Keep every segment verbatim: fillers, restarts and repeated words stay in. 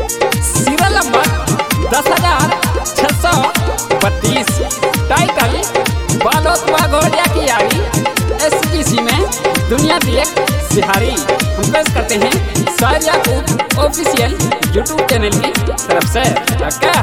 Serial number दस हजार छः सौ बत्तीस। टाइटल बालोद बाघोड़िया की यारी, एस टी सी में दुनिया देख सिहारी। हम पेश करते हैं शायर याकूब ऑफिशियल यूट्यूब चैनल की तरफ से। क्या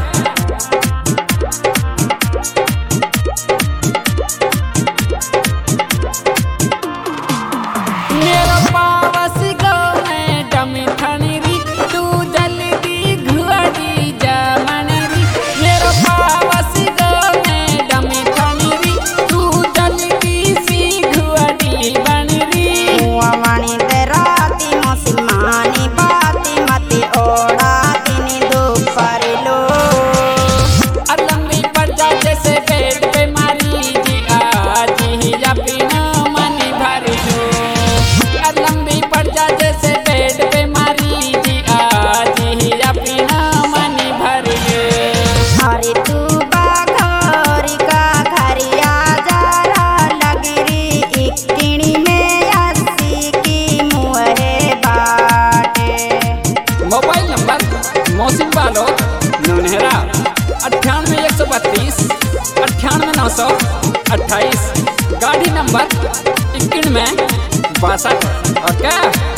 मौसम बालोद नौनहरा अट्ठानवे एक सौ बत्तीस अट्ठानवे नौ सौ अट्ठाईस। गाड़ी नंबर इक्यानवे बासठ। और क्या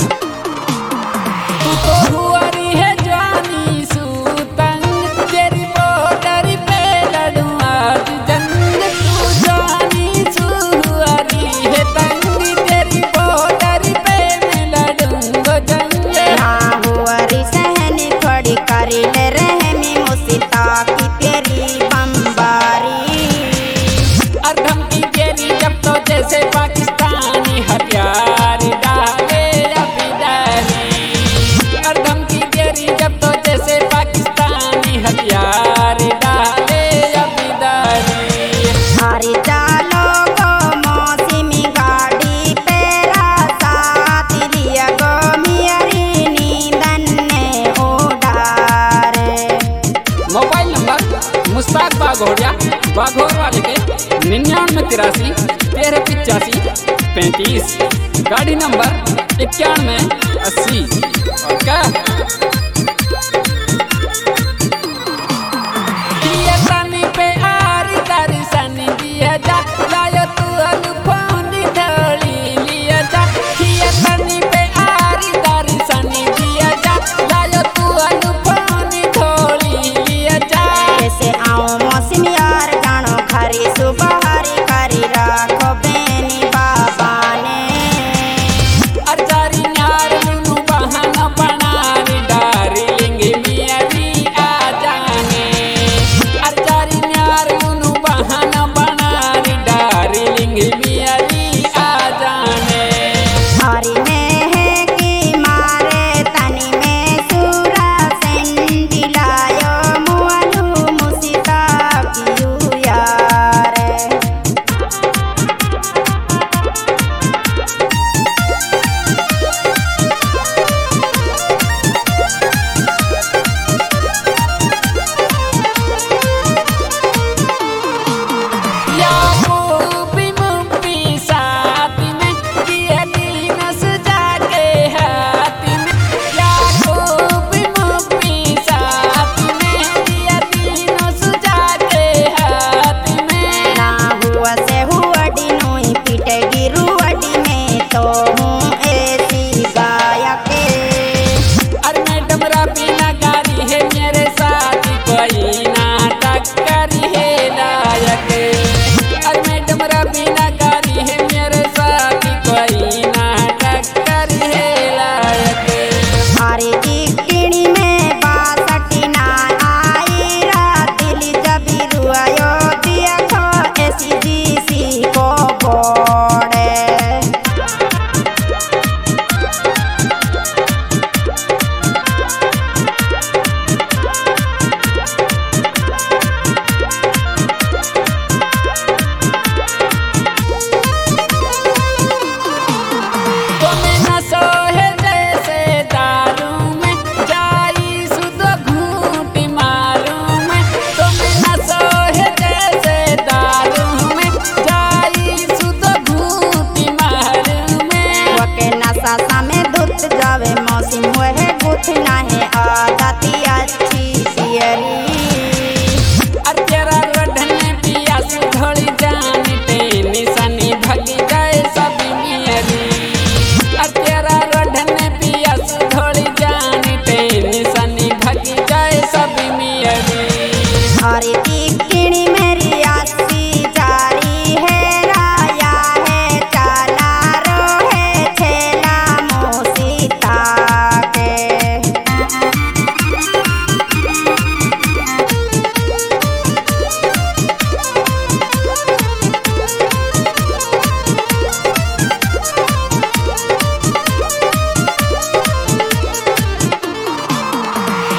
तू तो हुआ रही है जानी सूतंग, तेरी बॉर्डर पे लड़ूं आज जंग। तू जानी हुआ रही है तंग, तेरी बॉर्डर पे मैं लड़ूंगा जंग। हाँ हुआ रही सहनी थोड़ी करी ले रहमी मुसीता की तेरी बमबारी। और धमकी तेरी जब तो जैसे पाकिस्तानी हथियार डाले अबिदारी। और धमकी तेरी जब तो जैसे पाकिस्तानी हथियार डाले अबिदारी। हरी चालो गो मौसमी गाड़ी पेरा साथ लिया गो मियारी नींदन ने उड़ारे। मोबाइल नंबर मुश्ताक बाघोड़िया बाघोर वाले के निन्यानवे तिरासी तेरह पिचासी पैंतीस। गाड़ी नंबर इक्यानवे अस्सी। और क्या पे आर दर्शन दिया जा, लायो तू अनुफोन ढोली लिया जा। तनी पे आर दर्शन दिया जा, लायो तू अनुफोन ढोली लिया जा। कैसे आओ मौसमी यार जानो खरी सुबहारी करी राखो बेनी बाबा ने। अचारी नार लुनु बहाना बनारी डार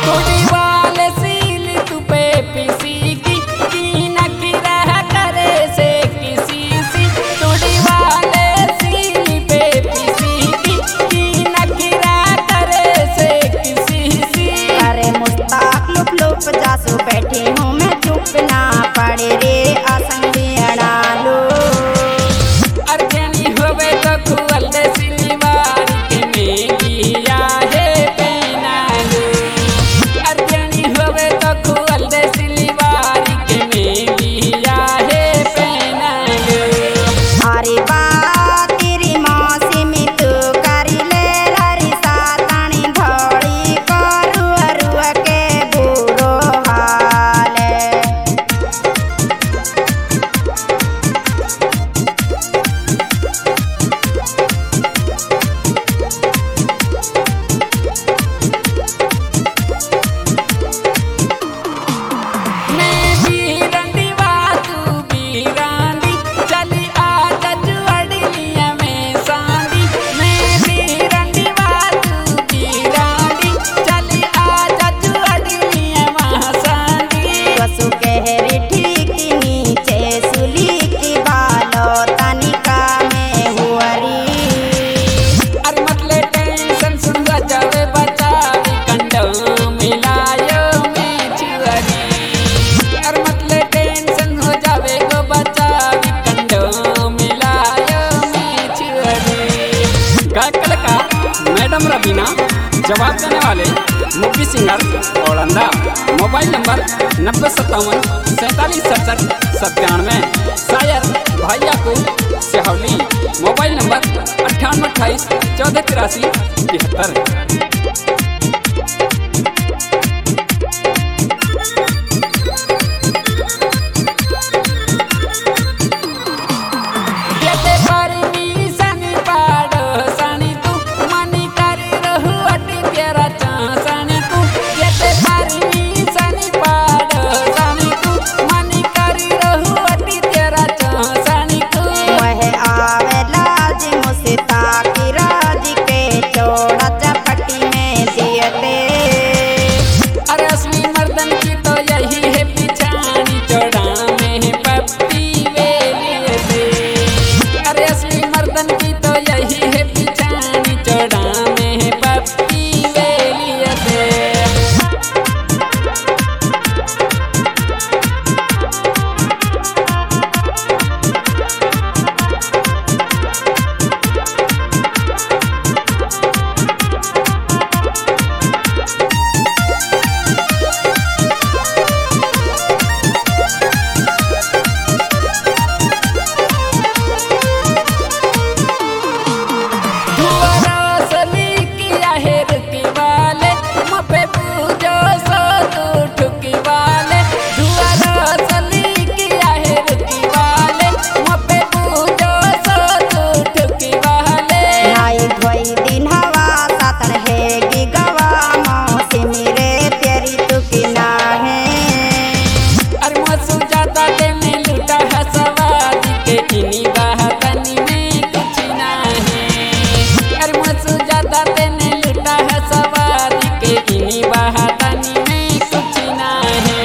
थोड़ी वाले सील तू पे पीसी की तीन की रह करे से किसी सी थोड़ी वाले सील पे पीसी की तीन की रह करे से किसी सी। अरे मुस्ताक लुप लुप जासू बैठी हूँ मैं चुप ना पड़े रे असंगी अड़ालू। अर्जनी होवे तो खुअल दे सिलीवार के मेगिया है पेनालू। अर्जनी होवे तो खुअल दे सिलीवार के मेगिया है पेनालू। अरे बा तेरी मौसी में तू करी ले हरी सातानी धोड़ी करू अरुआ के बुरो हाल। मैं बीरंदी तू बीरांदी चली आजा जुअड़िया में सांदी। मैं बीरंदी तू बीरांदी चली आजा जुअड़िया में सांदी। कसु कहरी ठीक नीचे सुली की बालो तनिका में हुअरी। अरे मतले टेंशन सुन जावे बचावी कंडो मिलायो में छुअरी। अरे मतले टेंशन हो जावे गो बचावी कंडो मिलायो में छुअरी। गायक कलाकार मैडम रबीना जवाब देने वाले मुक्ति सिंगर औरंदा। मोबाइल नंबर नब्बे सत्तावन सैंतालीस सड़सठ सत्तानवे। शायर भैया को सिहौली। मोबाइल नंबर अट्ठानवे अट्ठाईस चौदह तिरासी तिहत्तर। देते परमिशन पाड़ो सानी तू मनी करी रहू अटी तेरा चांसानी तू। देते परमिशन पाड़ो सानी तू मनी करी रहू अटी तेरा चांसानी तू। वह आवे लाज मुस्ताक राज के चौड़ा चपटी में दियते। अरे असली मर्दन की तो यही है पिछानी चौड़ा में पप्पी वेलिए से। अरे असली मर्दन की तो यही है पिछानी चौड़ा में पप्पी वेलिए से। नाई धोई दिन हवा सातन है गवा मौसी मेरे तेरी तुकी ना है। अरे मसू जाता ते में लुटा है सवाद के इनी बहतनी में कुछ ना है। अरे मसू जाता ते में लुटा है सवाद के इनी बहतनी में कुछ ना है।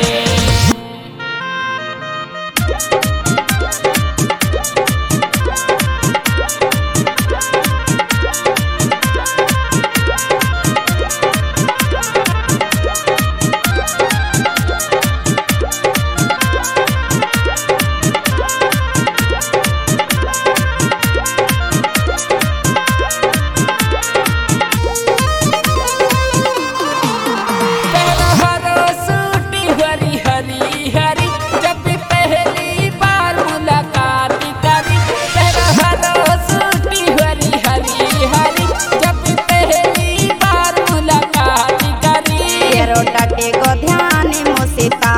डाटे को ध्यान मुस्ताक